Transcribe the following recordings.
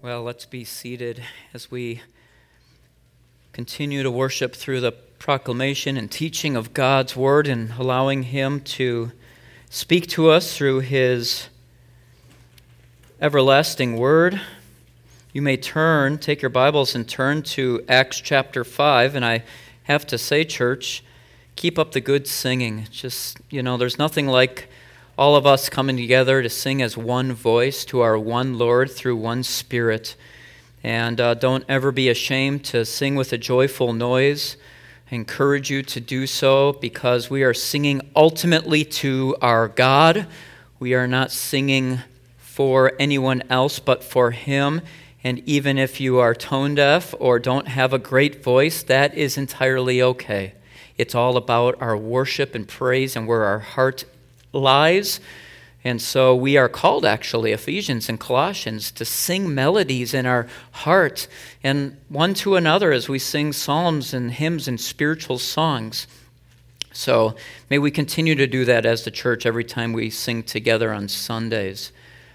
Well, let's be seated as we continue to worship through the proclamation and teaching of God's Word and allowing Him to speak to us through His everlasting Word. You may take your Bibles and turn to Acts chapter 5, and I have to say, church, keep up the good singing. There's nothing like all of us coming together to sing as one voice to our one Lord through one Spirit. And don't ever be ashamed to sing with a joyful noise. I encourage you to do so because we are singing ultimately to our God. We are not singing for anyone else but for Him. And even if you are tone deaf or don't have a great voice, that is entirely okay. It's all about our worship and praise and where our heart lies. And so we are called, actually, Ephesians and Colossians, to sing melodies in our heart and one to another as we sing psalms and hymns and spiritual songs. So may we continue to do that as the church every time we sing together on Sundays.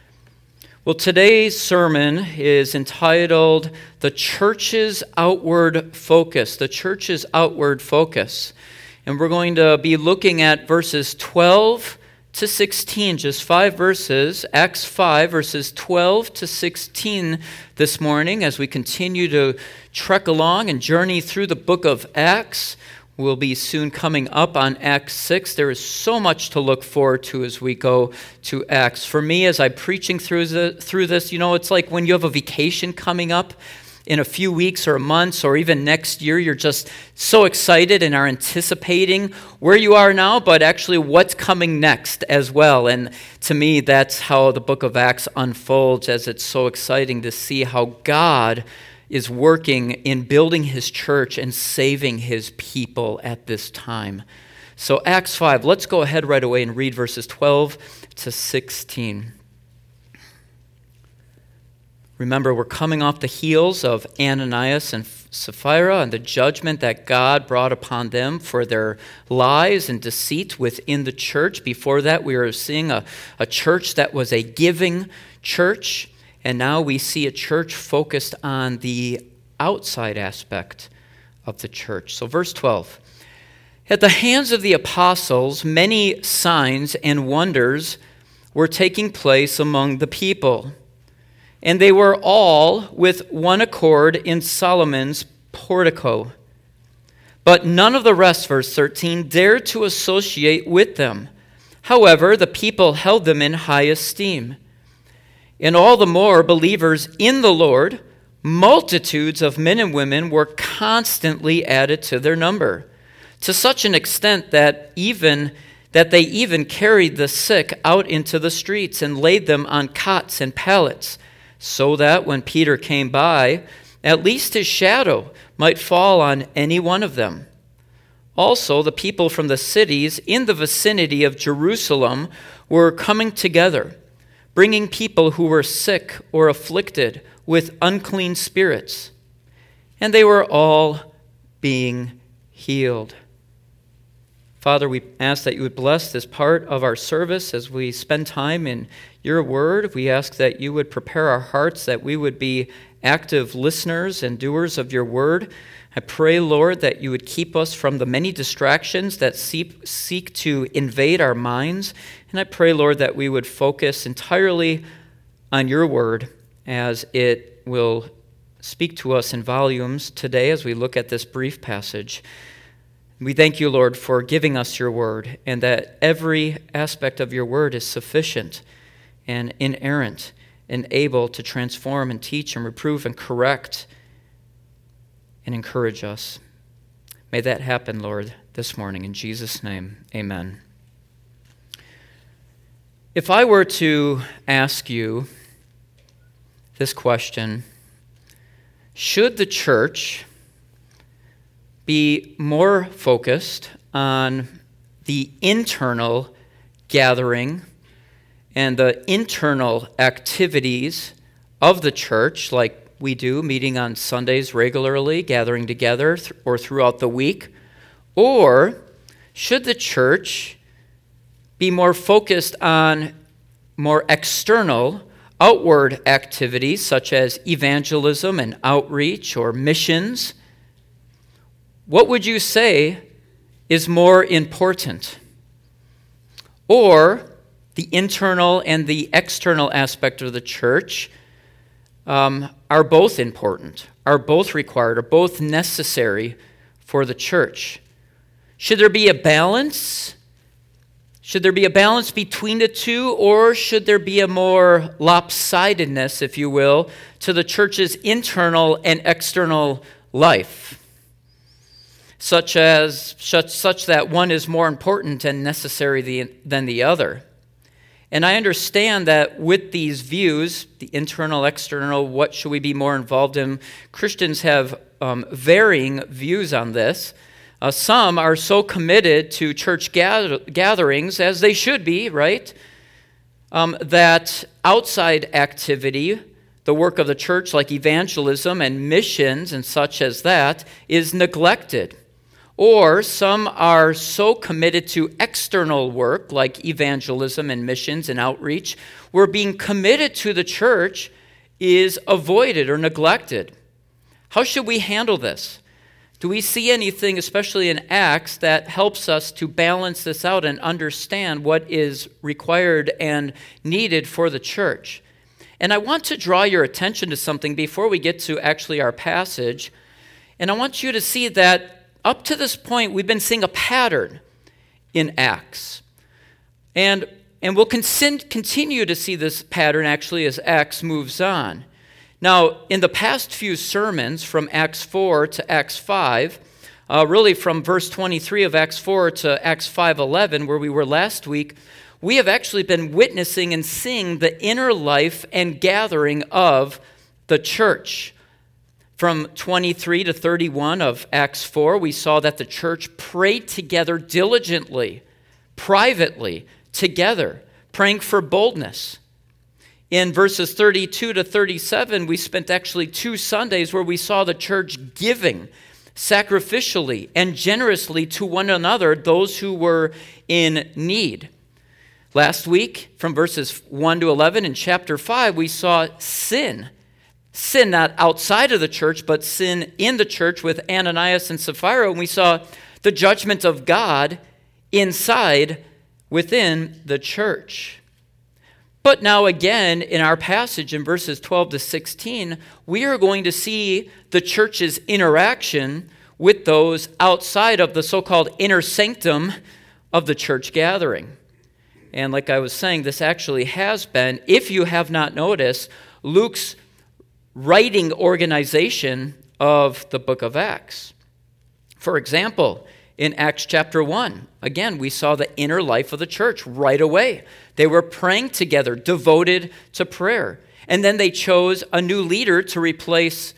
Well, today's sermon is entitled, The Church's Outward Focus. The Church's Outward Focus. And we're going to be looking at verses 12 to 16, just 5 verses, Acts 5, verses 12 to 16 this morning as we continue to trek along and journey through the book of Acts. We'll be soon coming up on Acts 6. There is so much to look forward to as we go to Acts. For me, as I'm preaching through this, it's like when you have a vacation coming up in a few weeks or months or even next year, you're just so excited and are anticipating where you are now, but actually what's coming next as well. And to me, that's how the book of Acts unfolds, as it's so exciting to see how God is working in building His church and saving His people at this time. So Acts 5, let's go ahead right away and read verses 12 to 16. Remember, we're coming off the heels of Ananias and Sapphira and the judgment that God brought upon them for their lies and deceit within the church. Before that, we were seeing a church that was a giving church, and now we see a church focused on the outside aspect of the church. So verse 12, at the hands of the apostles, many signs and wonders were taking place among the people. And they were all with one accord in Solomon's portico. But none of the rest, verse 13, dared to associate with them. However, the people held them in high esteem. And all the more believers in the Lord, multitudes of men and women were constantly added to their number, to such an extent that they even carried the sick out into the streets and laid them on cots and pallets, so that when Peter came by, at least his shadow might fall on any one of them. Also, the people from the cities in the vicinity of Jerusalem were coming together, bringing people who were sick or afflicted with unclean spirits, and they were all being healed. Father, we ask that you would bless this part of our service as we spend time in your word. We ask that you would prepare our hearts, that we would be active listeners and doers of your word. I pray, Lord, that you would keep us from the many distractions that seek to invade our minds. And I pray, Lord, that we would focus entirely on your word as it will speak to us in volumes today as we look at this brief passage. We thank you, Lord, for giving us your word, and that every aspect of your word is sufficient and inerrant and able to transform and teach and reprove and correct and encourage us. May that happen, Lord, this morning. In Jesus' name, amen. If I were to ask you this question, should the church be more focused on the internal gathering and the internal activities of the church, like we do, meeting on Sundays regularly, gathering together or throughout the week? Or should the church be more focused on more external, outward activities such as evangelism and outreach or missions, what would you say is more important? Or the internal and the external aspect of the church are both important, are both required, are both necessary for the church? Should there be a balance? Should there be a balance between the two, or should there be a more lopsidedness, if you will, to the church's internal and external life, such that one is more important and necessary than the other? And I understand that with these views, the internal, external, what should we be more involved in, Christians have varying views on this. Some are so committed to church gatherings, as they should be, right? That outside activity, the work of the church like evangelism and missions and such as that, is neglected. Or some are so committed to external work like evangelism and missions and outreach, where being committed to the church is avoided or neglected. How should we handle this? Do we see anything, especially in Acts, that helps us to balance this out and understand what is required and needed for the church? And I want to draw your attention to something before we get to actually our passage. And I want you to see that up to this point, we've been seeing a pattern in Acts. And we'll continue to see this pattern actually as Acts moves on. Now, in the past few sermons from Acts 4 to Acts 5, really from verse 23 of Acts 4 to Acts 5:11, where we were last week, we have actually been witnessing and seeing the inner life and gathering of the church. From 23 to 31 of Acts 4, we saw that the church prayed together diligently, privately, together, praying for boldness. In verses 32 to 37, we spent actually 2 Sundays where we saw the church giving sacrificially and generously to one another, those who were in need. Last week, from verses 1 to 11 in chapter 5, we saw sin not outside of the church, but sin in the church with Ananias and Sapphira. And we saw the judgment of God within the church. But now again, in our passage in verses 12 to 16, we are going to see the church's interaction with those outside of the so-called inner sanctum of the church gathering. And like I was saying, this actually has been, if you have not noticed, Luke's writing organization of the book of Acts. For example, in Acts chapter 1, again, we saw the inner life of the church right away. They were praying together, devoted to prayer. And then they chose a new leader to replace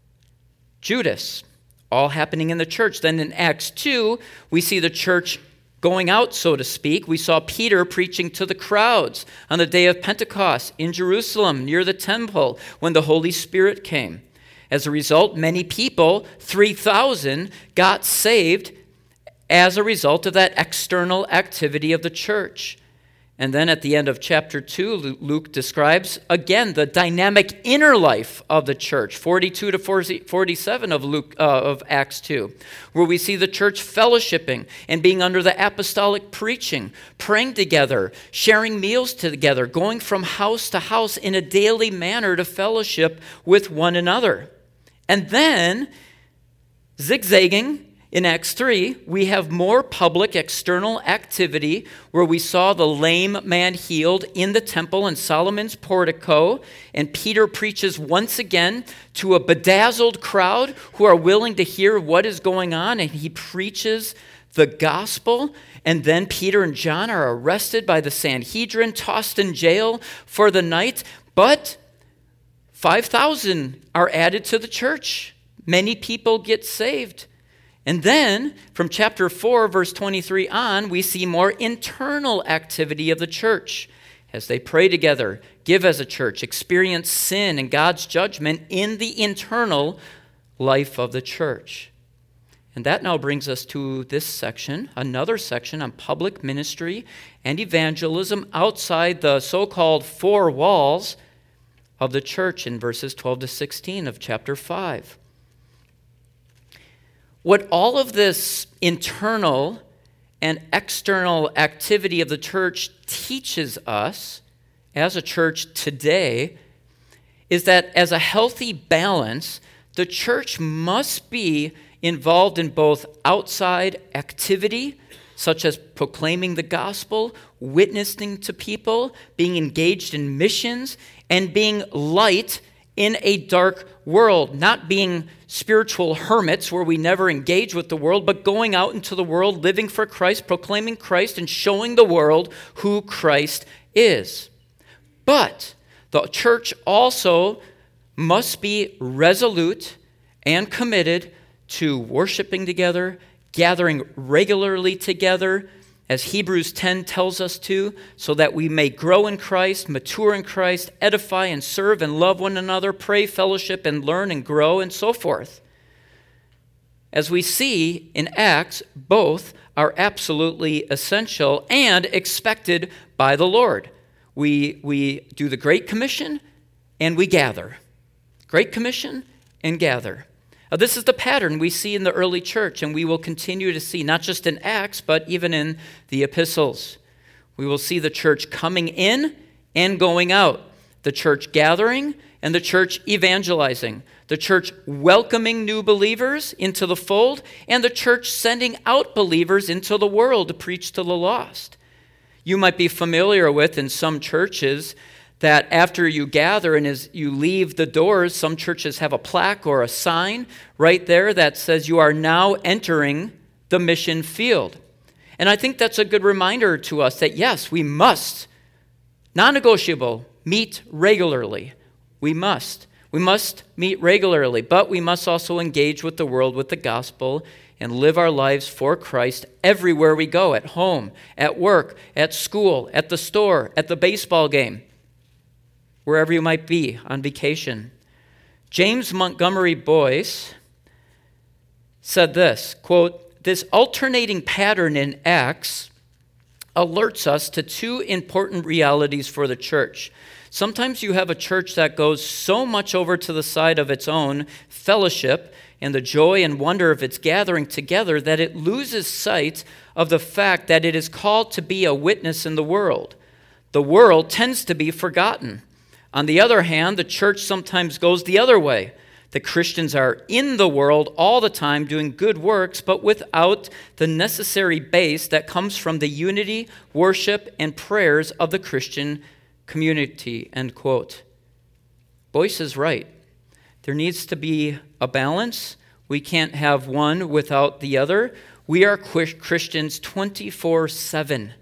Judas, all happening in the church. Then in Acts 2, we see the church going out, so to speak. We saw Peter preaching to the crowds on the day of Pentecost in Jerusalem near the temple when the Holy Spirit came. As a result, many people, 3,000, got saved as a result of that external activity of the church. And then at the end of chapter 2, Luke describes, again, the dynamic inner life of the church, 42 to 47 of Acts 2, where we see the church fellowshipping and being under the apostolic preaching, praying together, sharing meals together, going from house to house in a daily manner to fellowship with one another. And then, zigzagging, in Acts 3, we have more public external activity where we saw the lame man healed in the temple in Solomon's portico, and Peter preaches once again to a bedazzled crowd who are willing to hear what is going on, and he preaches the gospel. And then Peter and John are arrested by the Sanhedrin, tossed in jail for the night, but 5,000 are added to the church. Many people get saved. And then, from chapter 4, verse 23 on, we see more internal activity of the church as they pray together, give as a church, experience sin and God's judgment in the internal life of the church. And that now brings us to this section, another section on public ministry and evangelism outside the so-called 4 walls of the church in verses 12 to 16 of chapter 5. What all of this internal and external activity of the church teaches us as a church today is that as a healthy balance, the church must be involved in both outside activity, such as proclaiming the gospel, witnessing to people, being engaged in missions, and being light in a dark world, not being spiritual hermits where we never engage with the world, but going out into the world, living for Christ, proclaiming Christ, and showing the world who Christ is. But the church also must be resolute and committed to worshiping together, gathering regularly together, as Hebrews 10 tells us to, so that we may grow in Christ, mature in Christ, edify and serve and love one another, pray, fellowship, and learn and grow, and so forth. As we see in Acts, both are absolutely essential and expected by the Lord. We do the Great Commission and we gather. Great Commission and gather. This is the pattern we see in the early church, and we will continue to see, not just in Acts, but even in the epistles. We will see the church coming in and going out, the church gathering and the church evangelizing, the church welcoming new believers into the fold, and the church sending out believers into the world to preach to the lost. You might be familiar with, in some churches, that after you gather and as you leave the doors, some churches have a plaque or a sign right there that says you are now entering the mission field. And I think that's a good reminder to us that yes, we must, non-negotiable, meet regularly. We must meet regularly, but we must also engage with the world with the gospel and live our lives for Christ everywhere we go, at home, at work, at school, at the store, at the baseball game, wherever you might be on vacation. James Montgomery Boyce said this, quote, "This alternating pattern in Acts alerts us to two important realities for the church. Sometimes you have a church that goes so much over to the side of its own fellowship and the joy and wonder of its gathering together that it loses sight of the fact that it is called to be a witness in the world. The world tends to be forgotten. On the other hand, the church sometimes goes the other way. The Christians are in the world all the time doing good works, but without the necessary base that comes from the unity, worship, and prayers of the Christian community," end quote. Boyce is right. There needs to be a balance. We can't have one without the other. We are Christians 24/7.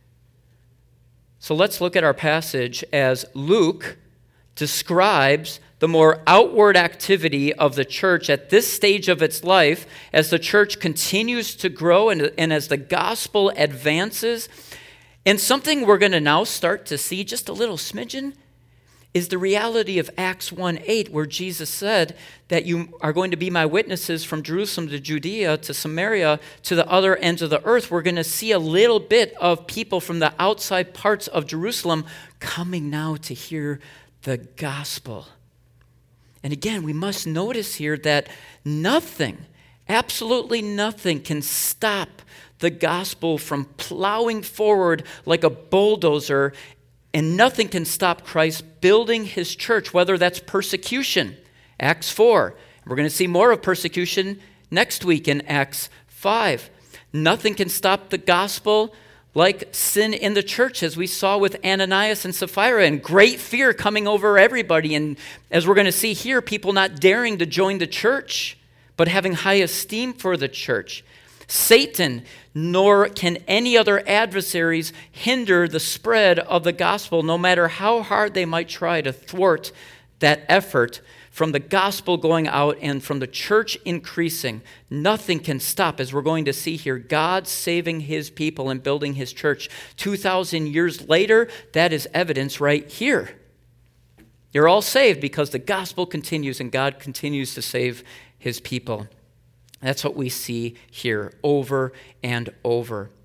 So let's look at our passage as Luke describes the more outward activity of the church at this stage of its life as the church continues to grow and as the gospel advances. And something we're going to now start to see just a little smidgen is the reality of Acts 1:8, where Jesus said that you are going to be my witnesses from Jerusalem to Judea to Samaria to the other ends of the earth. We're going to see a little bit of people from the outside parts of Jerusalem coming now to hear the gospel. And again, we must notice here that nothing, absolutely nothing, can stop the gospel from plowing forward like a bulldozer, and nothing can stop Christ building his church, whether that's persecution, Acts 4. We're going to see more of persecution next week in Acts 5. Nothing can stop the gospel like sin in the church, as we saw with Ananias and Sapphira, and great fear coming over everybody. And as we're going to see here, people not daring to join the church, but having high esteem for the church. Satan, nor can any other adversaries hinder the spread of the gospel, no matter how hard they might try to thwart that effort from the gospel going out and from the church increasing. Nothing can stop, as we're going to see here, God saving his people and building his church. 2,000 years later, that is evidence right here. You're all saved because the gospel continues and God continues to save his people. That's what we see here over and over.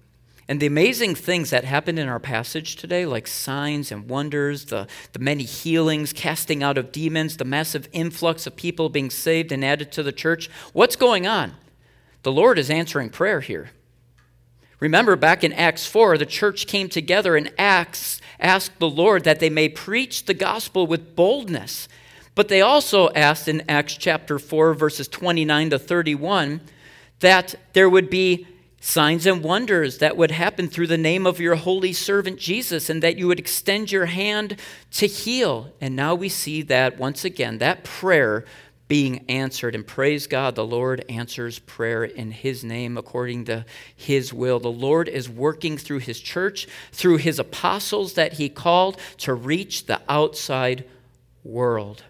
And the amazing things that happened in our passage today, like signs and wonders, the many healings, casting out of demons, the massive influx of people being saved and added to the church, what's going on? The Lord is answering prayer here. Remember, back in Acts 4, the church came together and asked the Lord that they may preach the gospel with boldness. But they also asked in Acts chapter 4, verses 29 to 31, that there would be signs and wonders that would happen through the name of your holy servant Jesus, and that you would extend your hand to heal. And now we see that once again, that prayer being answered. And praise God, the Lord answers prayer in his name according to his will. The Lord is working through his church, through his apostles that he called to reach the outside world.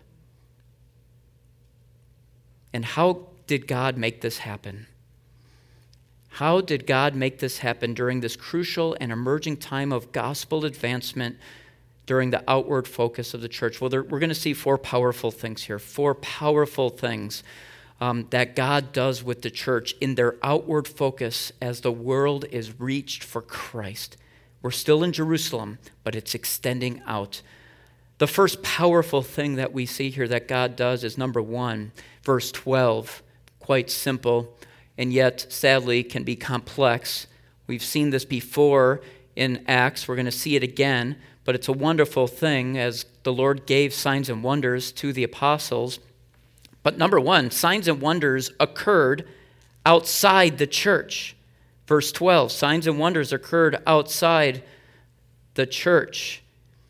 And how did God make this happen? How did God make this happen during this crucial and emerging time of gospel advancement during the outward focus of the church? Well, we're going to see four powerful things here, four powerful things that God does with the church in their outward focus as the world is reached for Christ. We're still in Jerusalem, but it's extending out. The first powerful thing that we see here that God does is number 1, verse 12, quite simple, and yet, sadly, can be complex. We've seen this before in Acts. We're going to see it again, but it's a wonderful thing as the Lord gave signs and wonders to the apostles. But number 1, signs and wonders occurred outside the church. Verse 12, signs and wonders occurred outside the church.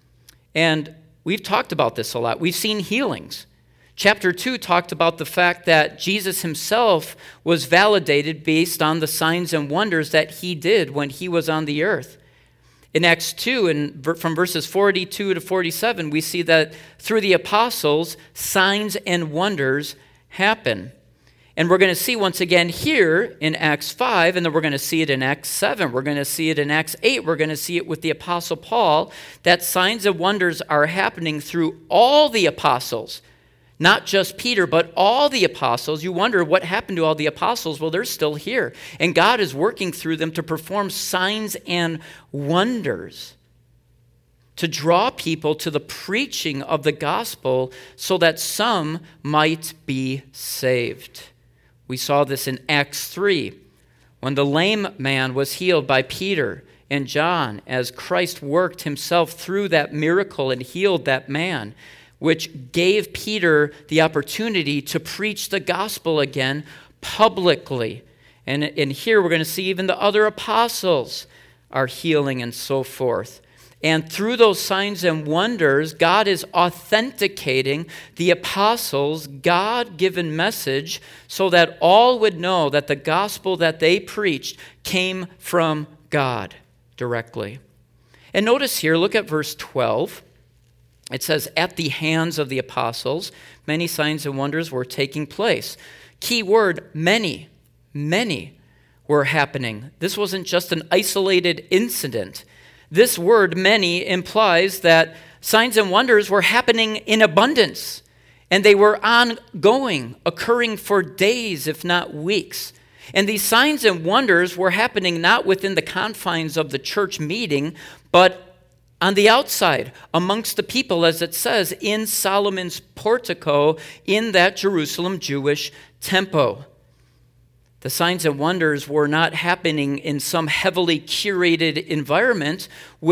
And we've talked about this a lot. We've seen healings. Chapter 2 talked about the fact that Jesus himself was validated based on the signs and wonders that he did when he was on the earth. In Acts 2, from verses 42 to 47, we see that through the apostles, signs and wonders happen. And we're going to see once again here in Acts 5, and then we're going to see it in Acts 7. We're going to see it in Acts 8. We're going to see it with the Apostle Paul, that signs and wonders are happening through all the apostles. Not just Peter, but all the apostles. You wonder what happened to all the apostles. Well, they're still here. And God is working through them to perform signs and wonders, to draw people to the preaching of the gospel so that some might be saved. We saw this in Acts 3, when the lame man was healed by Peter and John, as Christ worked himself through that miracle and healed that man, which gave Peter the opportunity to preach the gospel again publicly. And here we're going to see even the other apostles are healing and so forth. And through those signs and wonders, God is authenticating the apostles' God-given message so that all would know that the gospel that they preached came from God directly. And notice here, look at verse 12. It says, at the hands of the apostles, many signs and wonders were taking place. Key word, many. Many were happening. This wasn't just an isolated incident. This word, many, implies that signs and wonders were happening in abundance, and they were ongoing, occurring for days, if not weeks. And these signs and wonders were happening not within the confines of the church meeting, but on the outside, amongst the people, as it says, in Solomon's portico, in that Jerusalem Jewish temple. The signs and wonders were not happening in some heavily curated environment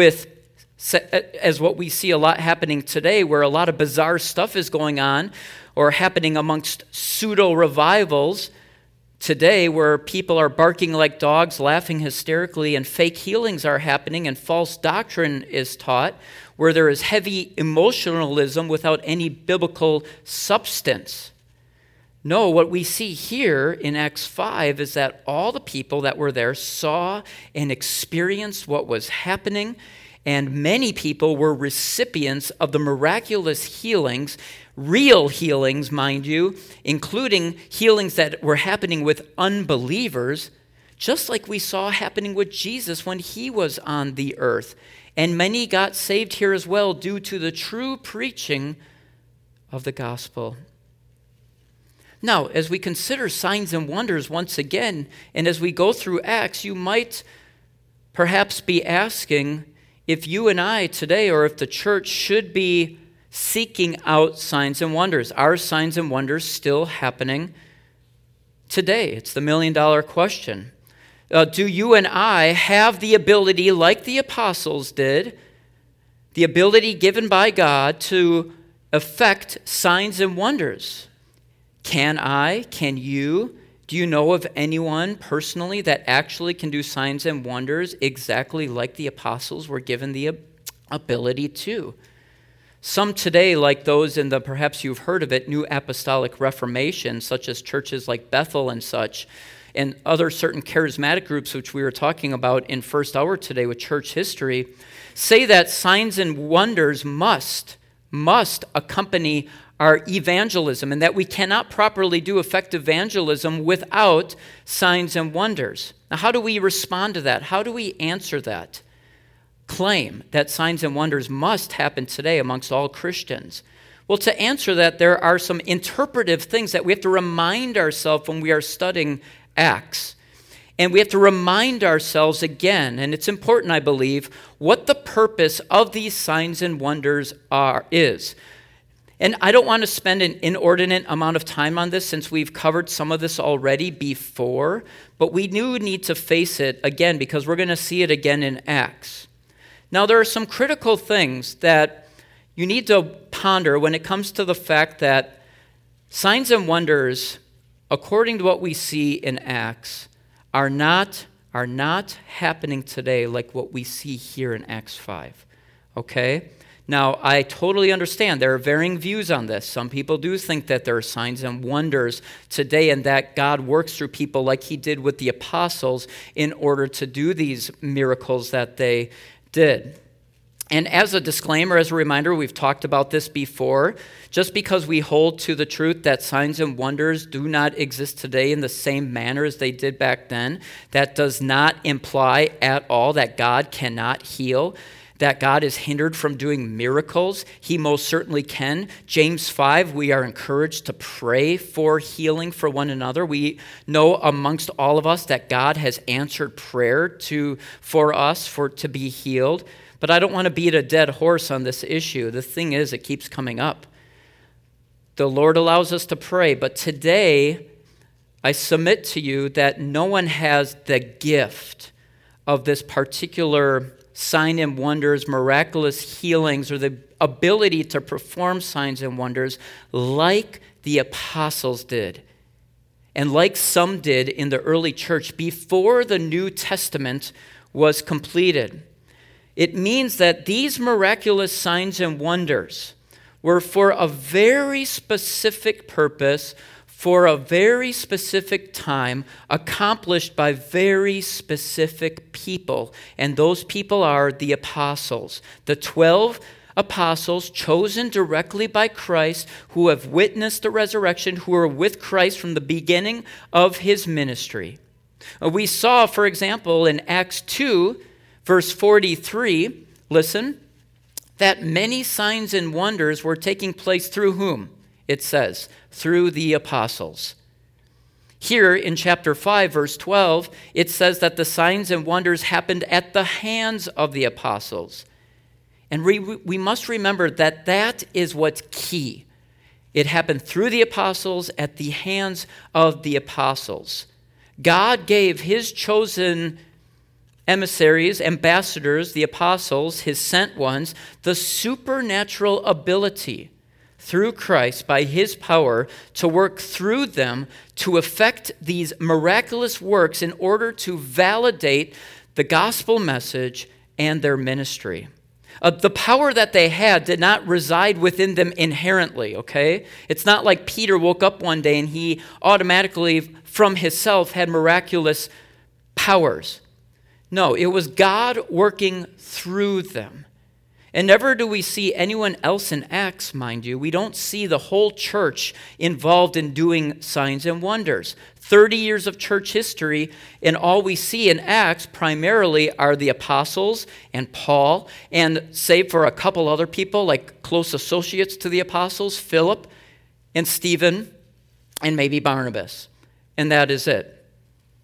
as what we see a lot happening today, where a lot of bizarre stuff is going on, or happening amongst pseudo-revivals today, where people are barking like dogs, laughing hysterically, and fake healings are happening, and false doctrine is taught, where there is heavy emotionalism without any biblical substance. No, what we see here in Acts 5 is that all the people that were there saw and experienced what was happening, and many people were recipients of the miraculous healings, real healings, mind you, including healings that were happening with unbelievers, just like we saw happening with Jesus when he was on the earth. And many got saved here as well due to the true preaching of the gospel. Now, as we consider signs and wonders once again, and as we go through Acts, you might perhaps be asking if you and I today, or if the church should be seeking out signs and wonders. Are signs and wonders still happening today? It's the million-dollar question. Do you and I have the ability, like the apostles did, the ability given by God to effect signs and wonders? Can you, do you know of anyone personally that actually can do signs and wonders exactly like the apostles were given the ability to? Some today, like those in the, perhaps you've heard of it, New Apostolic Reformation, such as churches like Bethel and such, and other certain charismatic groups, which we were talking about in first hour today with church history, say that signs and wonders must accompany our evangelism, and that we cannot properly do effective evangelism without signs and wonders. Now, how do we respond to that? How do we answer that claim that signs and wonders must happen today amongst all Christians? Well, to answer that, there are some interpretive things that we have to remind ourselves when we are studying Acts. And we have to remind ourselves again, and it's important, I believe, what the purpose of these signs and wonders is. And I don't want to spend an inordinate amount of time on this since we've covered some of this already before, but we do need to face it again because we're going to see it again in Acts. Now, there are some critical things that you need to ponder when it comes to the fact that signs and wonders, according to what we see in Acts, are not happening today like what we see here in Acts 5. Okay? Now, I totally understand there are varying views on this. Some people do think that there are signs and wonders today and that God works through people like he did with the apostles in order to do these miracles that they did. And as a disclaimer, as a reminder, we've talked about this before. Just because we hold to the truth that signs and wonders do not exist today in the same manner as they did back then, that does not imply at all that God cannot heal, that God is hindered from doing miracles. He most certainly can. James 5, we are encouraged to pray for healing for one another. We know amongst all of us that God has answered prayer for us to be healed. But I don't want to beat a dead horse on this issue. The thing is, it keeps coming up. The Lord allows us to pray, but today I submit to you that no one has the gift of this particular sign and wonders, miraculous healings, or the ability to perform signs and wonders like the apostles did, and like some did in the early church before the New Testament was completed. It means that these miraculous signs and wonders were for a very specific purpose, for a very specific time, accomplished by very specific people. And those people are the apostles, the 12 apostles chosen directly by Christ, who have witnessed the resurrection, who are with Christ from the beginning of his ministry. We saw, for example, in Acts 2, verse 43, listen, that many signs and wonders were taking place through whom? It says, through the apostles. Here in chapter 5, verse 12, it says that the signs and wonders happened at the hands of the apostles. And we must remember that that is what's key. It happened through the apostles, at the hands of the apostles. God gave his chosen emissaries, ambassadors, the apostles, his sent ones, the supernatural ability through Christ by his power to work through them to effect these miraculous works in order to validate the gospel message and their ministry. The power that they had did not reside within them inherently, okay? It's not like Peter woke up one day and he automatically, from himself, had miraculous powers. No, it was God working through them. And never do we see anyone else in Acts, mind you. We don't see the whole church involved in doing signs and wonders. 30 years of church history, and all we see in Acts primarily are the apostles and Paul, and save for a couple other people like close associates to the apostles, Philip and Stephen, and maybe Barnabas. And that is it.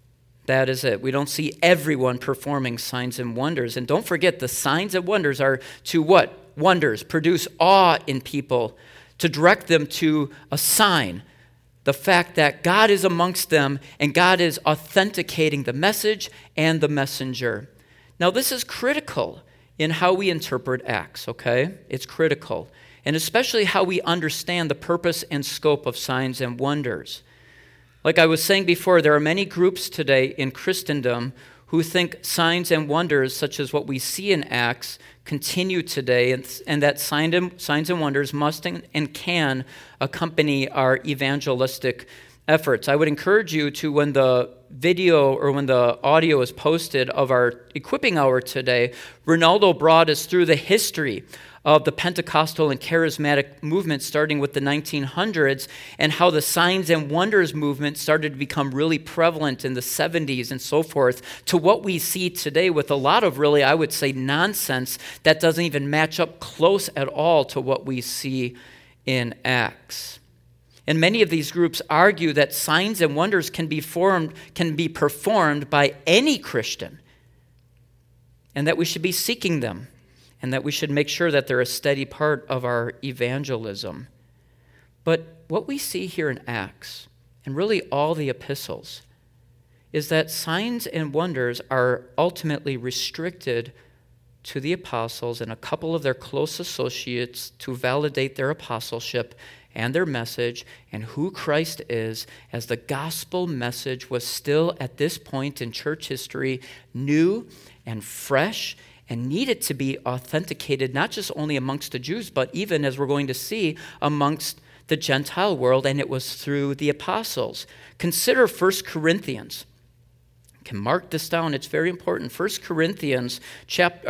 That is it. We don't see everyone performing signs and wonders. And don't forget, the signs and wonders are to what? Wonders. Produce awe in people, to direct them to a sign. The fact that God is amongst them and God is authenticating the message and the messenger. Now, this is critical in how we interpret Acts, okay? It's critical. And especially how we understand the purpose and scope of signs and wonders. Like I was saying before, there are many groups today in Christendom who think signs and wonders, such as what we see in Acts, continue today, and that signs and wonders must and can accompany our evangelistic efforts. I would encourage you to, when the video or when the audio is posted of our equipping hour today, Ronaldo brought us through the history of the Pentecostal and charismatic movement starting with the 1900s, and how the signs and wonders movement started to become really prevalent in the 70s and so forth, to what we see today with a lot of really, I would say, nonsense that doesn't even match up close at all to what we see in Acts. And many of these groups argue that signs and wonders can be performed by any Christian, and that we should be seeking them, and that we should make sure that they're a steady part of our evangelism. But what we see here in Acts, and really all the epistles, is that signs and wonders are ultimately restricted to the apostles and a couple of their close associates to validate their apostleship and their message and who Christ is, as the gospel message was still at this point in church history new and fresh and needed to be authenticated, not just only amongst the Jews, but even, as we're going to see, amongst the Gentile world, and it was through the apostles. Consider 1 Corinthians. You can mark this down, it's very important. 2 Corinthians, chapter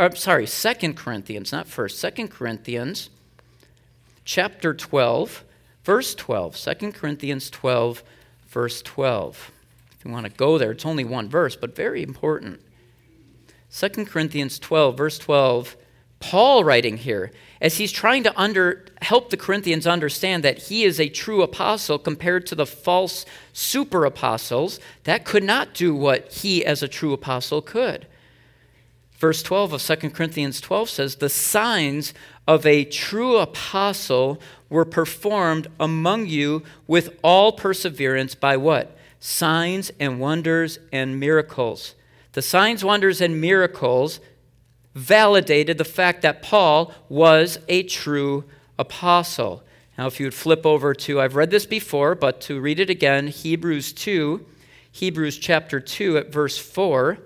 12, verse 12. 2 Corinthians 12, verse 12. If you want to go there, it's only one verse, but very important. 2 Corinthians 12, verse 12, Paul writing here, as he's trying to help the Corinthians understand that he is a true apostle compared to the false super apostles that could not do what he as a true apostle could. Verse 12 of 2 Corinthians 12 says, the signs of a true apostle were performed among you with all perseverance by what? Signs and wonders and miracles. The signs, wonders, and miracles validated the fact that Paul was a true apostle. Now, if you would flip over to, I've read this before, but to read it again, Hebrews chapter 2 at verse 4,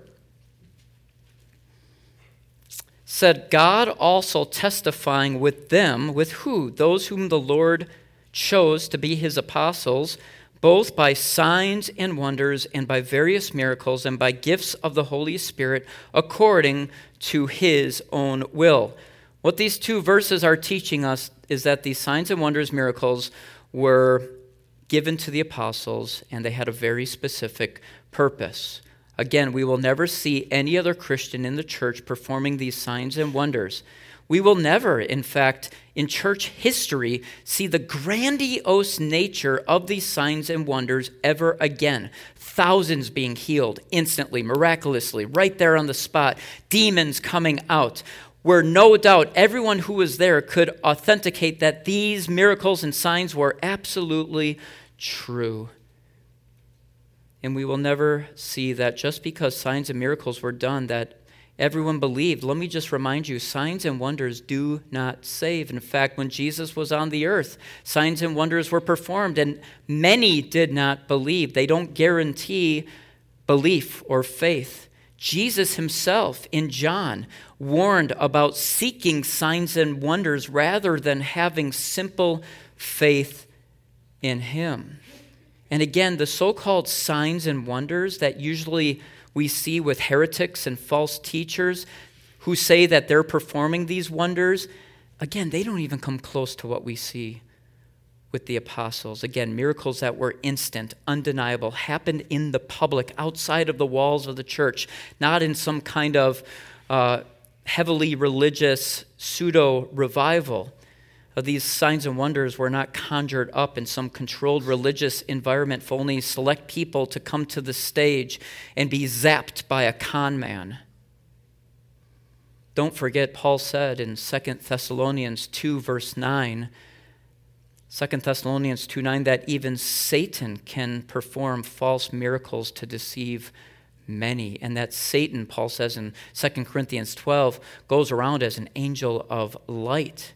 said, God also testifying with them, with who? Those whom the Lord chose to be his apostles, both by signs and wonders and by various miracles and by gifts of the Holy Spirit according to his own will. What these two verses are teaching us is that these signs and wonders, miracles, were given to the apostles, and they had a very specific purpose. Again, we will never see any other Christian in the church performing these signs and wonders. We will never, in fact, in church history, see the grandiose nature of these signs and wonders ever again. Thousands being healed instantly, miraculously, right there on the spot. Demons coming out, where no doubt everyone who was there could authenticate that these miracles and signs were absolutely true. And we will never see that just because signs and miracles were done, that everyone believed. Let me just remind you, signs and wonders do not save. In fact, when Jesus was on the earth, signs and wonders were performed, and many did not believe. They don't guarantee belief or faith. Jesus himself in John warned about seeking signs and wonders rather than having simple faith in him. And again, the so-called signs and wonders that usually we see with heretics and false teachers who say that they're performing these wonders, again, they don't even come close to what we see with the apostles. Again, miracles that were instant, undeniable, happened in the public, outside of the walls of the church, not in some kind of heavily religious pseudo-revival. These signs and wonders were not conjured up in some controlled religious environment for only select people to come to the stage and be zapped by a con man. Don't forget, Paul said in 2 Thessalonians 2, verse 9, 2 Thessalonians 2:9, that even Satan can perform false miracles to deceive many. And that Satan, Paul says in 2 Corinthians 12, goes around as an angel of light.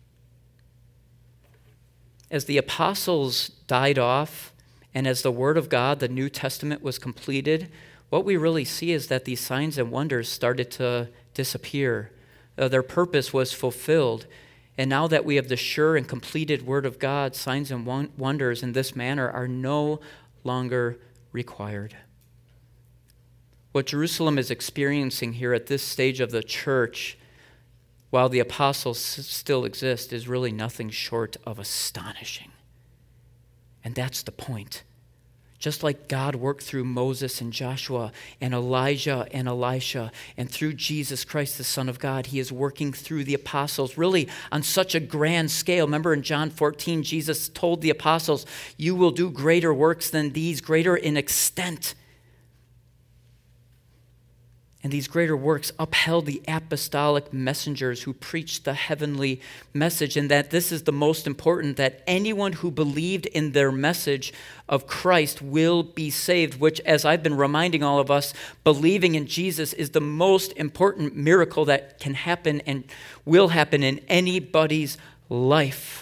As the apostles died off, and as the Word of God, the New Testament, was completed, what we really see is that these signs and wonders started to disappear. Their purpose was fulfilled. And now that we have the sure and completed Word of God, signs and wonders in this manner are no longer required. What Jerusalem is experiencing here at this stage of the church, while the apostles still exist, is really nothing short of astonishing. And that's the point. Just like God worked through Moses and Joshua and Elijah and Elisha, and through Jesus Christ, the Son of God, he is working through the apostles really on such a grand scale. Remember in John 14, Jesus told the apostles, "You will do greater works than these, greater in extent." And these greater works upheld the apostolic messengers who preached the heavenly message. And that this is the most important, that anyone who believed in their message of Christ will be saved, which, as I've been reminding all of us, believing in Jesus is the most important miracle that can happen and will happen in anybody's life.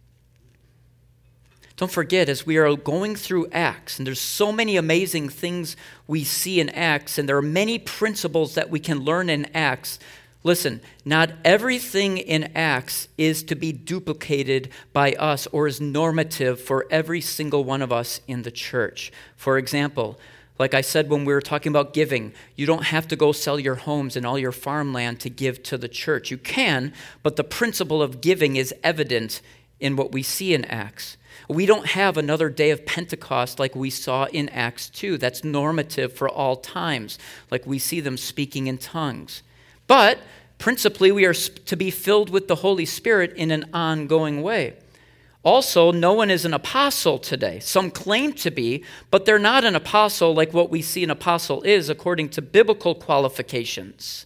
Don't forget, as we are going through Acts, and there's so many amazing things we see in Acts, and there are many principles that we can learn in Acts. Listen, not everything in Acts is to be duplicated by us or is normative for every single one of us in the church. For example, like I said when we were talking about giving, you don't have to go sell your homes and all your farmland to give to the church. You can, but the principle of giving is evident in what we see in Acts. We don't have another day of Pentecost like we saw in Acts 2. That's normative for all times, like we see them speaking in tongues. But principally, we are to be filled with the Holy Spirit in an ongoing way. Also, no one is an apostle today. Some claim to be, but they're not an apostle like what we see an apostle is according to biblical qualifications.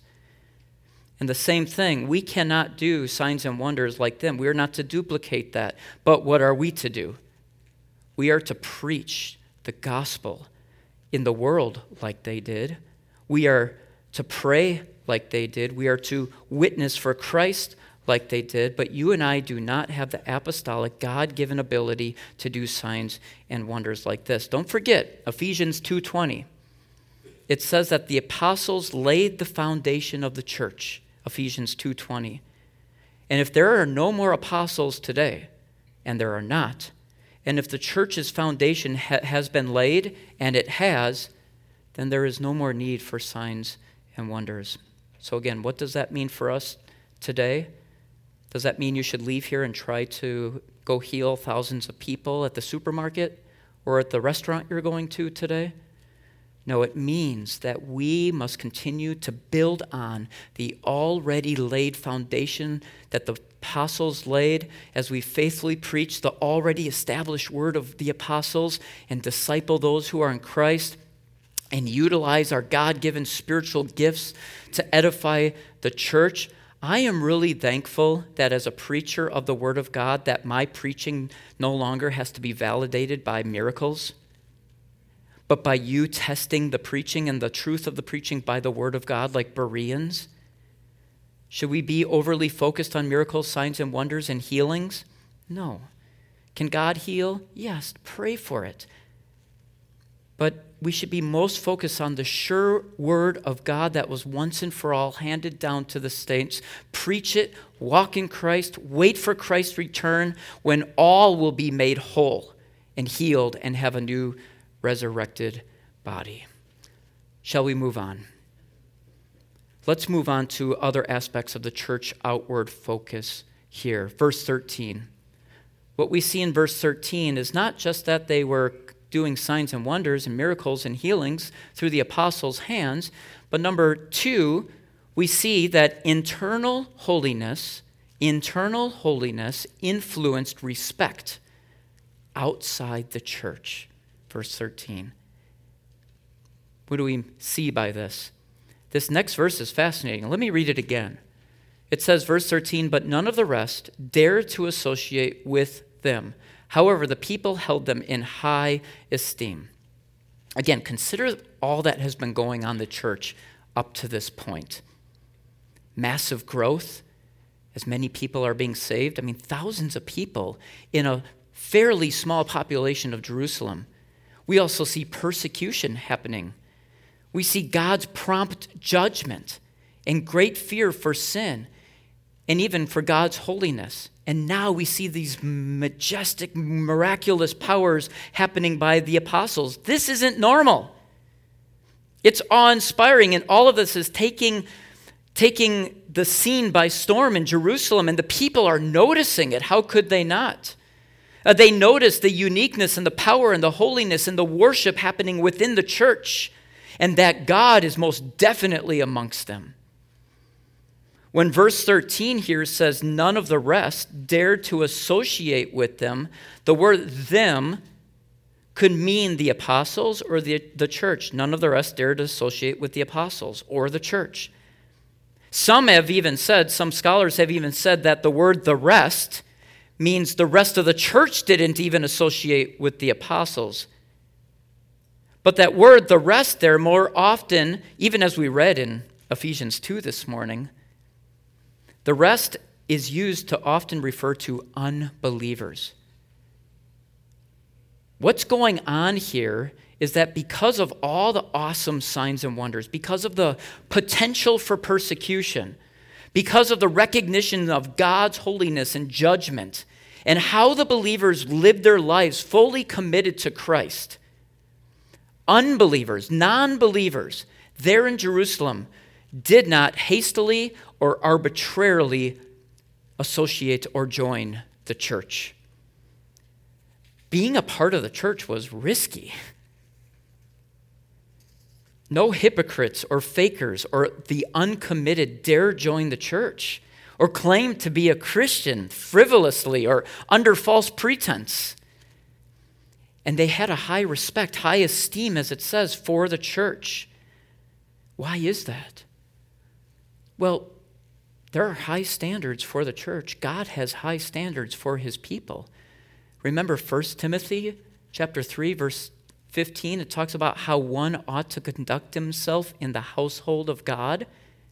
And the same thing, we cannot do signs and wonders like them. We are not to duplicate that. But what are we to do? We are to preach the gospel in the world like they did. We are to pray like they did. We are to witness for Christ like they did. But you and I do not have the apostolic, God-given ability to do signs and wonders like this. Don't forget, Ephesians 2:20. It says that the apostles laid the foundation of the church. Ephesians 2:20. And if there are no more apostles today, and there are not, and if the church's foundation has been laid, and it has, then there is no more need for signs and wonders. So again, what does that mean for us today? Does that mean you should leave here and try to go heal thousands of people at the supermarket or at the restaurant you're going to today? No, it means that we must continue to build on the already laid foundation that the apostles laid as we faithfully preach the already established word of the apostles and disciple those who are in Christ and utilize our God-given spiritual gifts to edify the church. I am really thankful that as a preacher of the Word of God, that my preaching no longer has to be validated by miracles, but by you testing the preaching and the truth of the preaching by the Word of God like Bereans. Should we be overly focused on miracles, signs, and wonders and healings? No. Can God heal? Yes, pray for it. But we should be most focused on the sure word of God that was once and for all handed down to the saints. Preach it, walk in Christ, wait for Christ's return when all will be made whole and healed and have a new resurrected body. Shall we move on? Let's move on to other aspects of the church outward focus here. Verse 13. What we see in verse 13 is not just that they were doing signs and wonders and miracles and healings through the apostles' hands, but number two, we see that internal holiness internal holiness influenced respect outside the church. Verse 13. What do we see by this? This next verse is fascinating. Let me read it again. It says, verse 13, "But none of the rest dared to associate with them. However, the people held them in high esteem." Again, consider all that has been going on in the church up to this point. Massive growth, as many people are being saved. I mean, thousands of people in a fairly small population of Jerusalem. We also see persecution happening. We see God's prompt judgment and great fear for sin and even for God's holiness. And now we see these majestic, miraculous powers happening by the apostles. This isn't normal. It's awe-inspiring, and all of this is taking the scene by storm in Jerusalem, and the people are noticing it. How could they not? They notice the uniqueness and the power and the holiness and the worship happening within the church, and that God is most definitely amongst them. When verse 13 here says, "None of the rest dared to associate with them," the word "them" could mean the apostles or the church. None of the rest dared to associate with the apostles or the church. Some scholars have even said that the word "the rest" means the rest of the church didn't even associate with the apostles. But that word, "the rest," there more often, even as we read in Ephesians 2 this morning, the rest is used to often refer to unbelievers. What's going on here is that because of all the awesome signs and wonders, because of the potential for persecution, because of the recognition of God's holiness and judgment, and how the believers lived their lives fully committed to Christ, unbelievers, non-believers, there in Jerusalem did not hastily or arbitrarily associate or join the church. Being a part of the church was risky. No hypocrites or fakers or the uncommitted dare join the church or claim to be a Christian frivolously or under false pretense. And they had a high respect, high esteem, as it says, for the church. Why is that? Well, there are high standards for the church. God has high standards for his people. Remember 1 Timothy chapter 3, verse 15, it talks about how one ought to conduct himself in the household of God.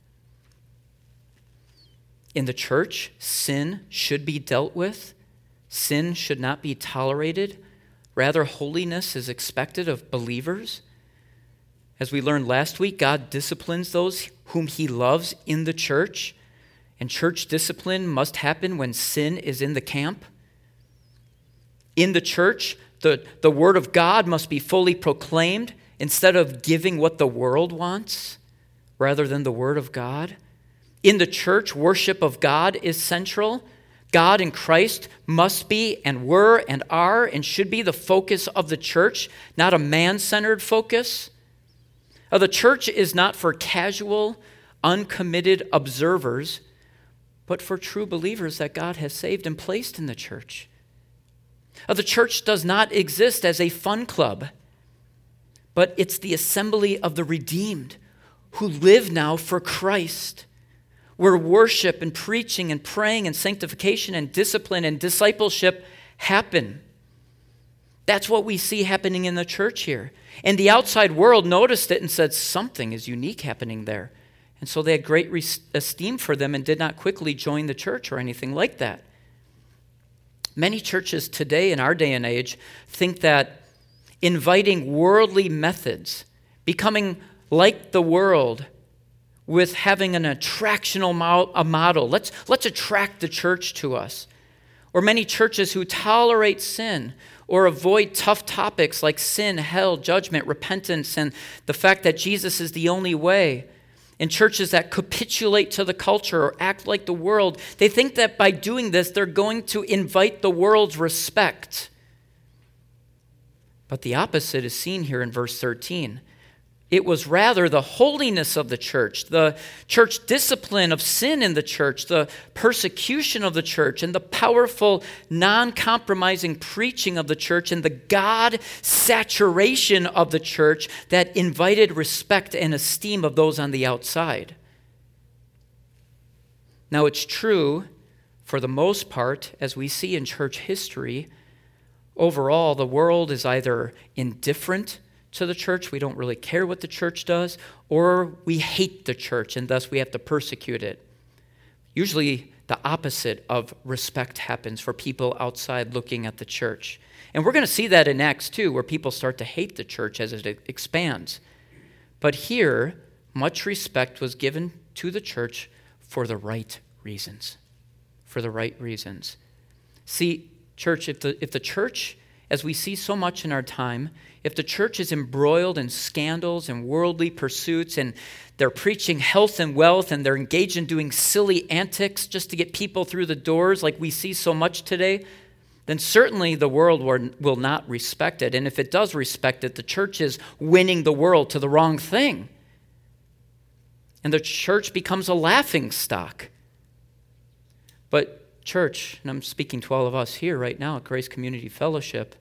In the church, sin should be dealt with. Sin should not be tolerated. Rather, holiness is expected of believers. As we learned last week, God disciplines those whom he loves in the church, and church discipline must happen when sin is in the camp. In the church, the word of God must be fully proclaimed instead of giving what the world wants rather than the word of God. In the church, worship of God is central. God and Christ must be and were and are and should be the focus of the church, not a man-centered focus. The church is not for casual, uncommitted observers, but for true believers that God has saved and placed in the church. The church does not exist as a fun club, but it's the assembly of the redeemed who live now for Christ, where worship and preaching and praying and sanctification and discipline and discipleship happen. That's what we see happening in the church here. And the outside world noticed it and said, something is unique happening there. And so they had great esteem for them and did not quickly join the church or anything like that. Many churches today in our day and age think that inviting worldly methods, becoming like the world with having an attractional model, let's attract the church to us. Or many churches who tolerate sin or avoid tough topics like sin, hell, judgment, repentance, and the fact that Jesus is the only way. And churches that capitulate to the culture or act like the world, they think that by doing this, they're going to invite the world's respect. But the opposite is seen here in verse 13. It was rather the holiness of the church, the church discipline of sin in the church, the persecution of the church, and the powerful, non-compromising preaching of the church, and the God saturation of the church that invited respect and esteem of those on the outside. Now, it's true, for the most part, as we see in church history, overall, the world is either indifferent to the church, we don't really care what the church does, or we hate the church and thus we have to persecute it. Usually the opposite of respect happens for people outside looking at the church. And we're going to see that in Acts 2, where people start to hate the church as it expands. But here, much respect was given to the church for the right reasons. For the right reasons. See, church, if the church, as we see so much in our time, if the church is embroiled in scandals and worldly pursuits, and they're preaching health and wealth, and they're engaged in doing silly antics just to get people through the doors like we see so much today, then certainly the world will not respect it. And if it does respect it, the church is winning the world to the wrong thing. And the church becomes a laughing stock. But church, and I'm speaking to all of us here right now at Grace Community Fellowship,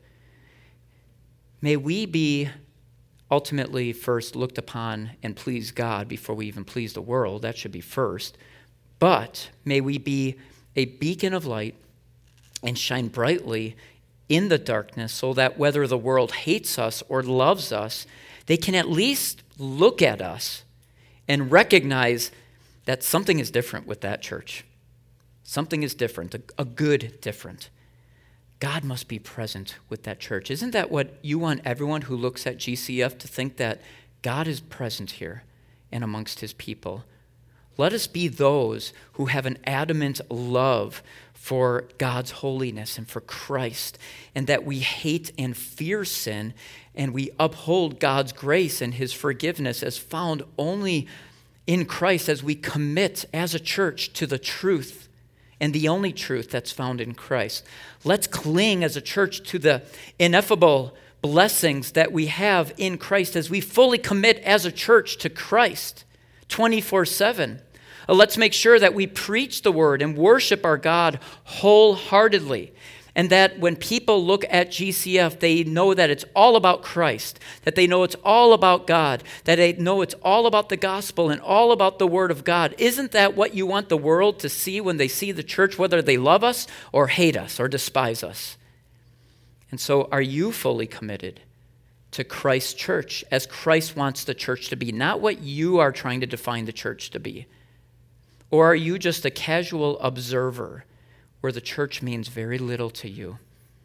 may we be ultimately first looked upon and please God before we even please the world. That should be first. But may we be a beacon of light and shine brightly in the darkness, so that whether the world hates us or loves us, they can at least look at us and recognize that something is different with that church. Something is different, a good different. God must be present with that church. Isn't that what you want everyone who looks at GCF to think, that God is present here and amongst his people? Let us be those who have an adamant love for God's holiness and for Christ, and that we hate and fear sin, and we uphold God's grace and his forgiveness as found only in Christ, as we commit as a church to the truth and the only truth that's found in Christ. Let's cling as a church to the ineffable blessings that we have in Christ as we fully commit as a church to Christ 24/7. Let's make sure that we preach the word and worship our God wholeheartedly, and that when people look at GCF, they know that it's all about Christ, that they know it's all about God, that they know it's all about the gospel and all about the word of God. Isn't that what you want the world to see when they see the church, whether they love us or hate us or despise us? And so are you fully committed to Christ's church as Christ wants the church to be, not what you are trying to define the church to be? Or are you just a casual observer where the church means very little to you?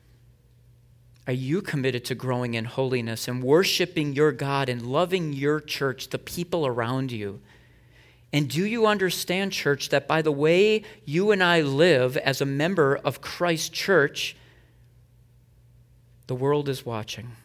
Are you committed to growing in holiness and worshiping your God and loving your church, the people around you? And do you understand, church, that by the way you and I live as a member of Christ's church, the world is watching?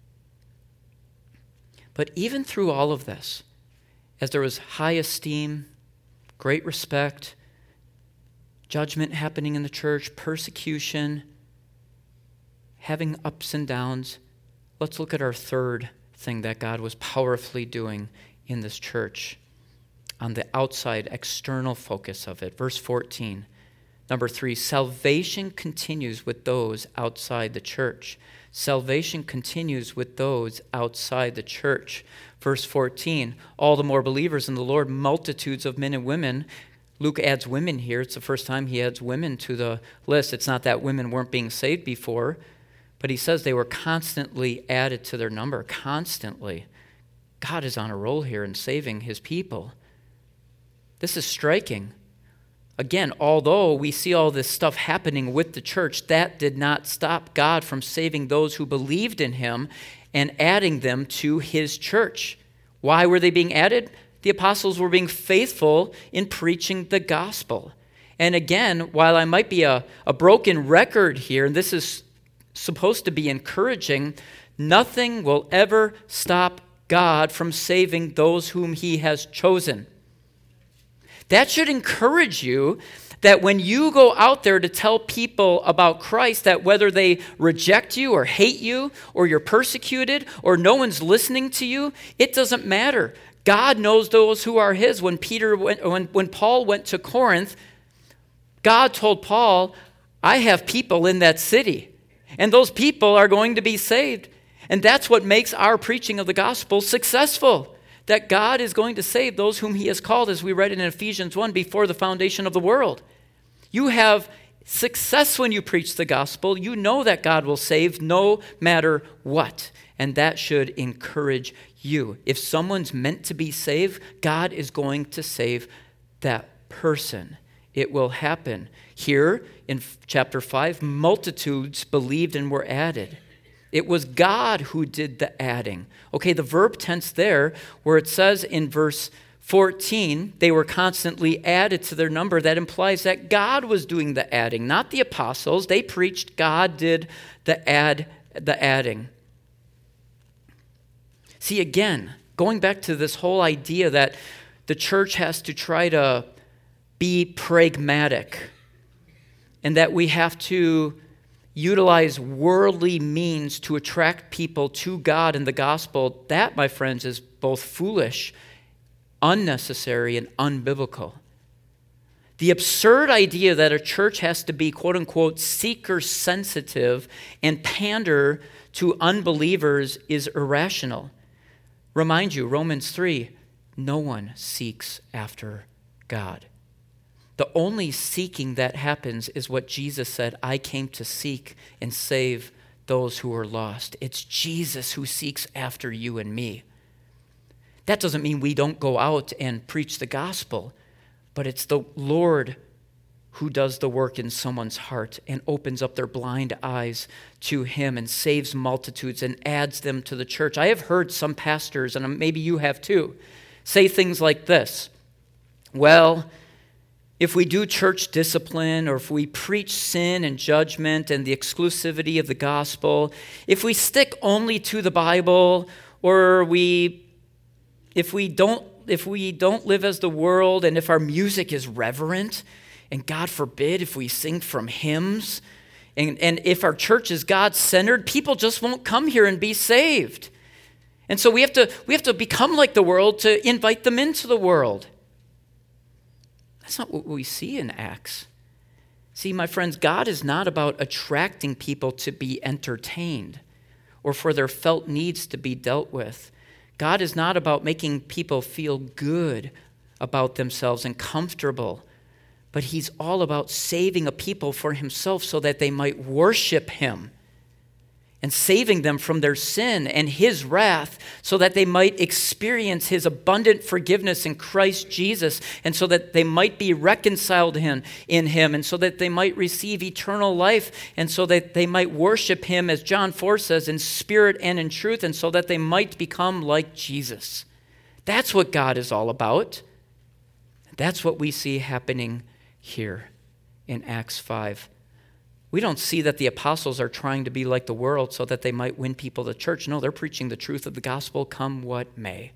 But even through all of this, as there was high esteem, great respect, judgment happening in the church, persecution, having ups and downs, let's look at our third thing that God was powerfully doing in this church on the outside, external focus of it. Verse 14, number 3, salvation continues with those outside the church. Salvation continues with those outside the church. Verse 14, all the more believers in the Lord, multitudes of men and women. Luke adds women here. It's the first time he adds women to the list. It's not that women weren't being saved before, but he says they were constantly added to their number, constantly. God is on a roll here in saving his people. This is striking. Again, although we see all this stuff happening with the church, that did not stop God from saving those who believed in him and adding them to his church. Why were they being added? The apostles were being faithful in preaching the gospel. And again, while I might be a broken record here, and this is supposed to be encouraging, nothing will ever stop God from saving those whom he has chosen. That should encourage you That when you go out there to tell people about Christ, that whether they reject you or hate you or you're persecuted or no one's listening to you, it doesn't matter. God knows those who are his. When Paul went to Corinth, God told Paul, I have people in that city, and those people are going to be saved. And that's what makes our preaching of the gospel successful. That God is going to save those whom he has called, as we read in Ephesians 1, before the foundation of the world. You have success when you preach the gospel. You know that God will save no matter what. And that should encourage you. If someone's meant to be saved, God is going to save that person. It will happen. Here in chapter 5, multitudes believed and were added. It was God who did the adding. Okay, the verb tense there, where it says in verse 14, they were constantly added to their number. That implies that God was doing the adding, not the apostles. They preached, God did the adding. See, again, going back to this whole idea that the church has to try to be pragmatic and that we have to utilize worldly means to attract people to God and the gospel, that, my friends, is both foolish, unnecessary, and unbiblical. The absurd idea that a church has to be, quote unquote, seeker sensitive and pander to unbelievers is irrational. Remind you, Romans 3, no one seeks after God. The only seeking that happens is what Jesus said, I came to seek and save those who are lost. It's Jesus who seeks after you and me. That doesn't mean we don't go out and preach the gospel, but it's the Lord who does the work in someone's heart and opens up their blind eyes to him and saves multitudes and adds them to the church. I have heard some pastors, and maybe you have too, say things like this. Well, if we do church discipline, or if we preach sin and judgment and the exclusivity of the gospel, if we stick only to the Bible, or if we don't live as the world, and if our music is reverent, and God forbid if we sing from hymns, and if our church is God-centered, people just won't come here and be saved. And so we have to become like the world to invite them into the world. That's not what we see in Acts. See, my friends, God is not about attracting people to be entertained or for their felt needs to be dealt with. God is not about making people feel good about themselves and comfortable, but he's all about saving a people for himself so that they might worship him, and saving them from their sin and his wrath so that they might experience his abundant forgiveness in Christ Jesus, and so that they might be reconciled in him, and so that they might receive eternal life, and so that they might worship him, as John 4 says, in spirit and in truth, and so that they might become like Jesus. That's what God is all about. That's what we see happening here in Acts 5. We don't see that the apostles are trying to be like the world so that they might win people to church. No, they're preaching the truth of the gospel, come what may.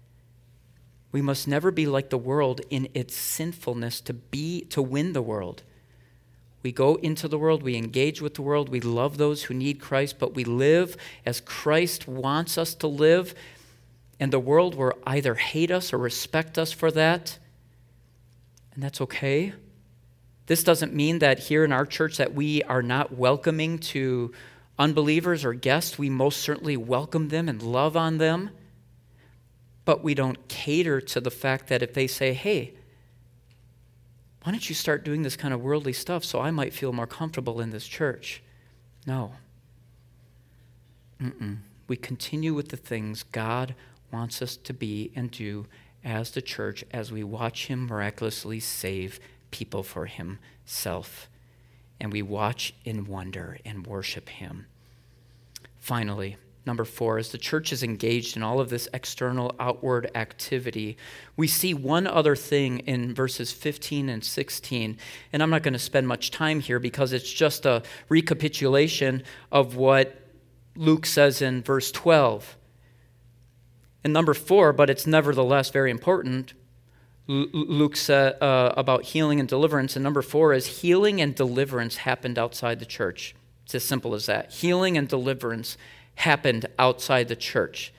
We must never be like the world in its sinfulness to win the world. We go into the world, we engage with the world, we love those who need Christ, but we live as Christ wants us to live, and the world will either hate us or respect us for that, and that's okay. This doesn't mean that here in our church that we are not welcoming to unbelievers or guests. We most certainly welcome them and love on them. But we don't cater to the fact that if they say, hey, why don't you start doing this kind of worldly stuff so I might feel more comfortable in this church? No. We continue with the things God wants us to be and do as the church as we watch him miraculously save people for himself, and we watch in wonder and worship him. Finally, number 4, as the church is engaged in all of this external outward activity, we see one other thing in verses 15 and 16, and I'm not going to spend much time here because it's just a recapitulation of what Luke says in verse 12. And number 4, but it's nevertheless very important, Luke said about healing and deliverance. And number 4 is healing and deliverance happened outside the church. It's as simple as that. Healing and deliverance happened outside the church.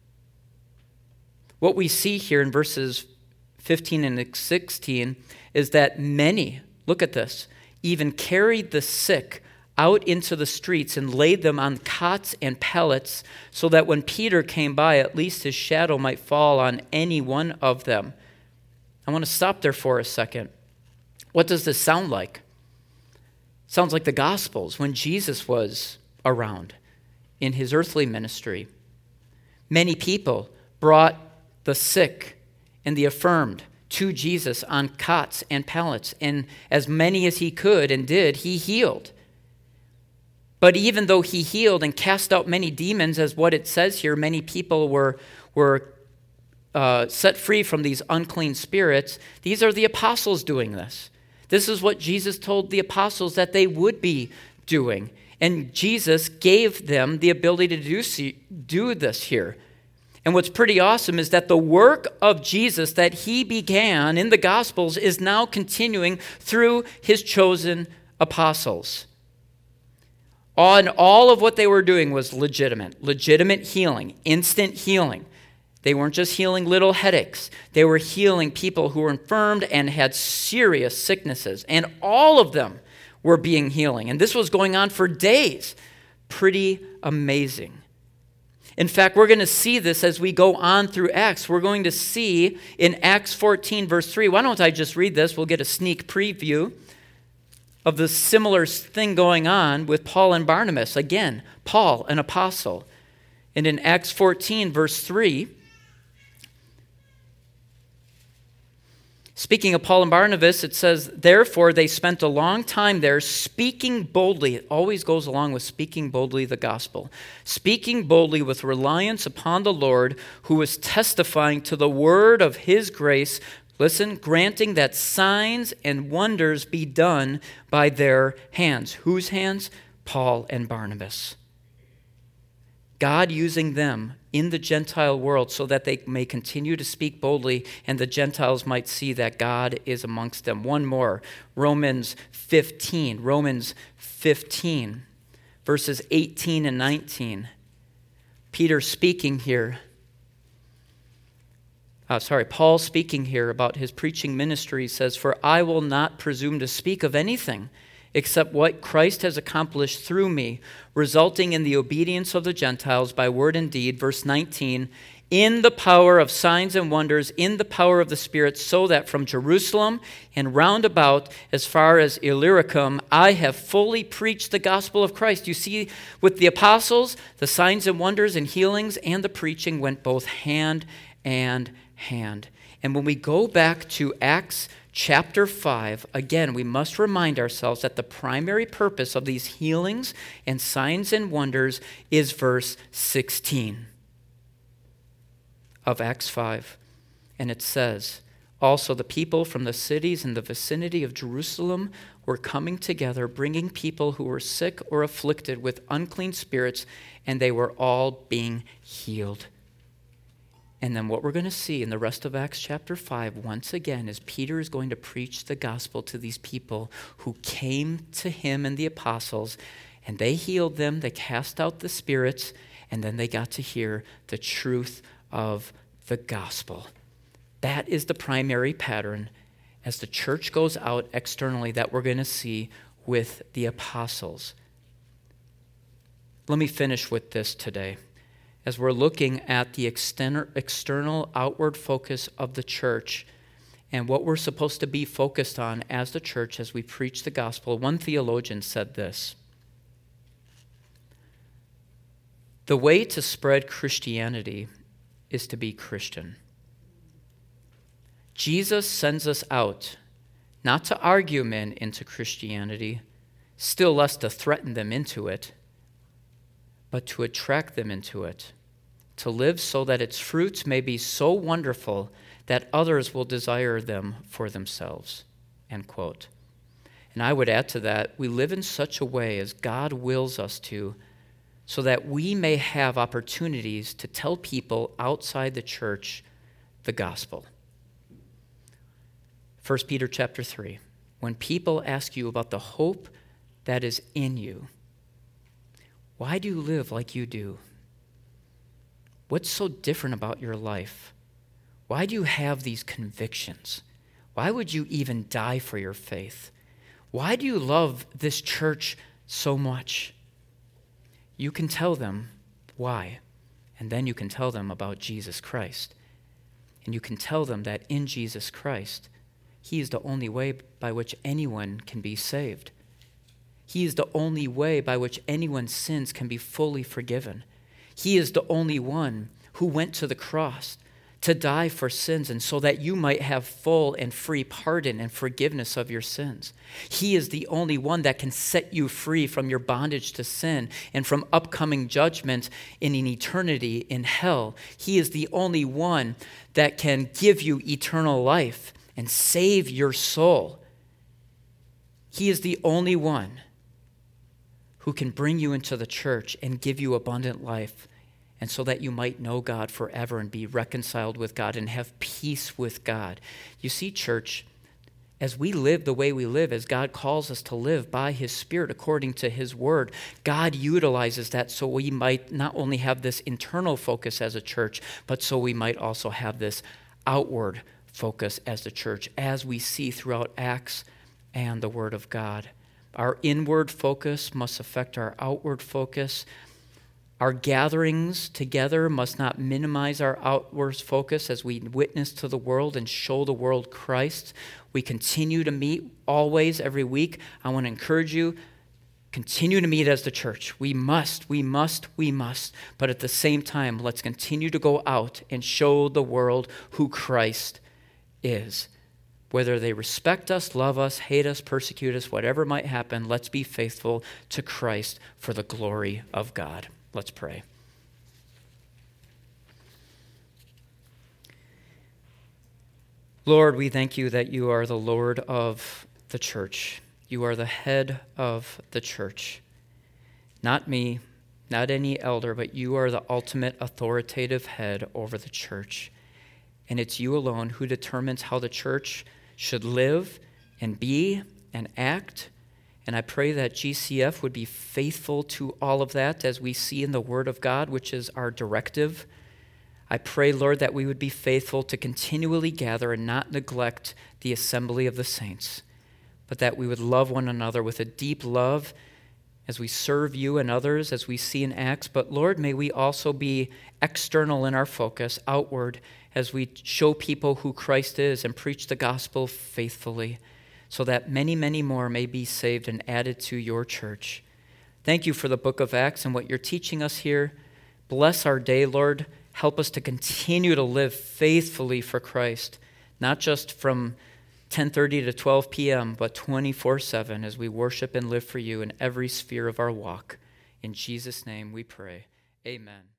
What we see here in verses 15 and 16 is that many, look at this, even carried the sick out into the streets and laid them on cots and pallets so that when Peter came by, at least his shadow might fall on any one of them. I want to stop there for a second. What does this sound like? It sounds like the Gospels when Jesus was around in his earthly ministry. Many people brought the sick and the affirmed to Jesus on cots and pallets, and as many as he could and did, he healed. But even though he healed and cast out many demons, as what it says here, many people were set free from these unclean spirits. These are the apostles doing this. This is what Jesus told the apostles that they would be doing. And Jesus gave them the ability to do this here. And what's pretty awesome is that the work of Jesus that he began in the Gospels is now continuing through his chosen apostles. And all of what they were doing was legitimate healing, instant healing. They weren't just healing little headaches. They were healing people who were infirmed and had serious sicknesses. And all of them were being healing. And this was going on for days. Pretty amazing. In fact, we're going to see this as we go on through Acts. We're going to see in Acts 14, verse 3. Why don't I just read this? We'll get a sneak preview of the similar thing going on with Paul and Barnabas. Again, Paul, an apostle. And in Acts 14, verse 3, speaking of Paul and Barnabas, it says, therefore they spent a long time there speaking boldly. It always goes along with speaking boldly the gospel. Speaking boldly with reliance upon the Lord, who was testifying to the word of his grace. Listen, granting that signs and wonders be done by their hands. Whose hands? Paul and Barnabas. God using them in the Gentile world so that they may continue to speak boldly and the Gentiles might see that God is amongst them. One more, Romans 15, verses 18 and 19. Peter speaking here. Paul speaking here about his preaching ministry says, for I will not presume to speak of anything except what Christ has accomplished through me, resulting in the obedience of the Gentiles by word and deed. Verse 19, in the power of signs and wonders, in the power of the Spirit, so that from Jerusalem and round about as far as Illyricum, I have fully preached the gospel of Christ. You see, with the apostles, the signs and wonders and healings and the preaching went both hand and hand. And when we go back to Acts chapter 5, again, we must remind ourselves that the primary purpose of these healings and signs and wonders is verse 16 of Acts 5. And it says, also the people from the cities in the vicinity of Jerusalem were coming together, bringing people who were sick or afflicted with unclean spirits, and they were all being healed. And then what we're going to see in the rest of Acts chapter 5, once again, is Peter is going to preach the gospel to these people who came to him and the apostles, and they healed them, they cast out the spirits, and then they got to hear the truth of the gospel. That is the primary pattern as the church goes out externally that we're going to see with the apostles. Let me finish with this today. As we're looking at the external outward focus of the church and what we're supposed to be focused on as the church as we preach the gospel, one theologian said this: the way to spread Christianity is to be Christian. Jesus sends us out not to argue men into Christianity, still less to threaten them into it, but to attract them into it, to live so that its fruits may be so wonderful that others will desire them for themselves. End quote. And I would add to that, we live in such a way as God wills us to, so that we may have opportunities to tell people outside the church the gospel. 1 Peter chapter 3. When people ask you about the hope that is in you, why do you live like you do? What's so different about your life? Why do you have these convictions? Why would you even die for your faith? Why do you love this church so much? You can tell them why, and then you can tell them about Jesus Christ. And you can tell them that in Jesus Christ, He is the only way by which anyone can be saved. He is the only way by which anyone's sins can be fully forgiven. He is the only one who went to the cross to die for sins and so that you might have full and free pardon and forgiveness of your sins. He is the only one that can set you free from your bondage to sin and from upcoming judgment in an eternity in hell. He is the only one that can give you eternal life and save your soul. He is the only one who can bring you into the church and give you abundant life, and so that you might know God forever and be reconciled with God and have peace with God. You see, church, as we live the way we live, as God calls us to live by His Spirit according to His Word, God utilizes that so we might not only have this internal focus as a church, but so we might also have this outward focus as the church, as we see throughout Acts and the Word of God. Our inward focus must affect our outward focus. Our gatherings together must not minimize our outward focus as we witness to the world and show the world Christ. We continue to meet always, every week. I want to encourage you, continue to meet as the church. We must. But at the same time, let's continue to go out and show the world who Christ is. Whether they respect us, love us, hate us, persecute us, whatever might happen, let's be faithful to Christ for the glory of God. Let's pray. Lord, we thank you that you are the Lord of the church. You are the head of the church. Not me, not any elder, but you are the ultimate authoritative head over the church. And it's you alone who determines how the church should live and be and act. And I pray that GCF would be faithful to all of that as we see in the Word of God, which is our directive. I pray, Lord, that we would be faithful to continually gather and not neglect the assembly of the saints, but that we would love one another with a deep love as we serve you and others, as we see in Acts. But Lord, may we also be external in our focus, outward, as we show people who Christ is and preach the gospel faithfully, so that many, many more may be saved and added to your church. Thank you for the book of Acts and what you're teaching us here. Bless our day, Lord. Help us to continue to live faithfully for Christ, not just from 10:30 to 12 p.m., but 24/7 as we worship and live for you in every sphere of our walk. In Jesus' name we pray. Amen.